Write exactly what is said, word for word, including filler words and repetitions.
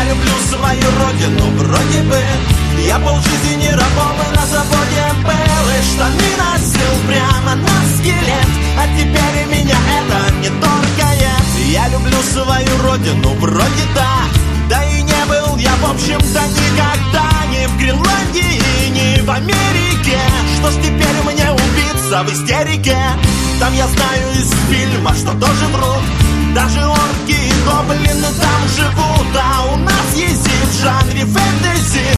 люблю свою родину, вроде бы. Я полжизни не работал, на заводе был и штаны носил прямо на скелет. А теперь меня это не торкает. Я люблю свою родину, вроде да. Да и не был я, в общем-то, никогда ни в Гренландии, ни в Америке. Что ж теперь мне убиться в истерике? Там я знаю из фильма, что тоже врут. Даже орки и гоблины там живут. А у нас есть в жанре фэнтези